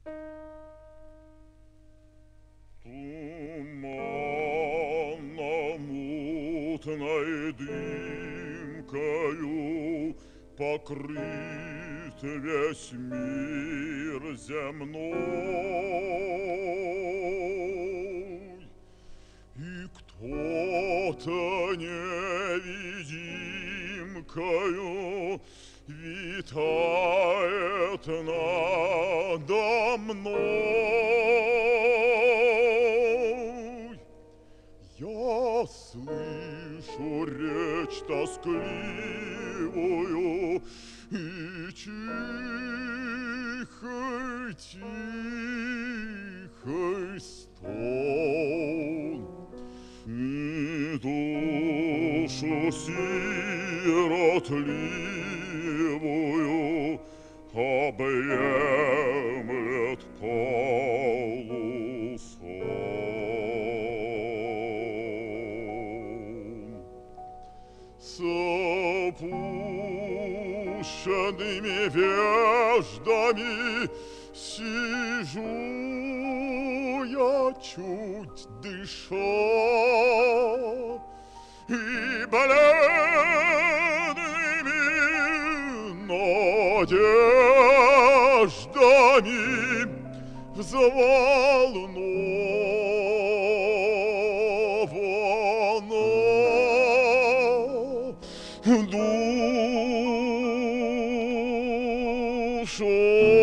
Туманно-мутной дымкою покрыт весь мир земной, и кто-то невидимкою витает надо мной. Я слышу речь тоскливую и тихий стон, и душу сиротливую объемлет полусон. С опущенными веждами сижу я, чуть дыша, и бледными надеждами взволнована душу.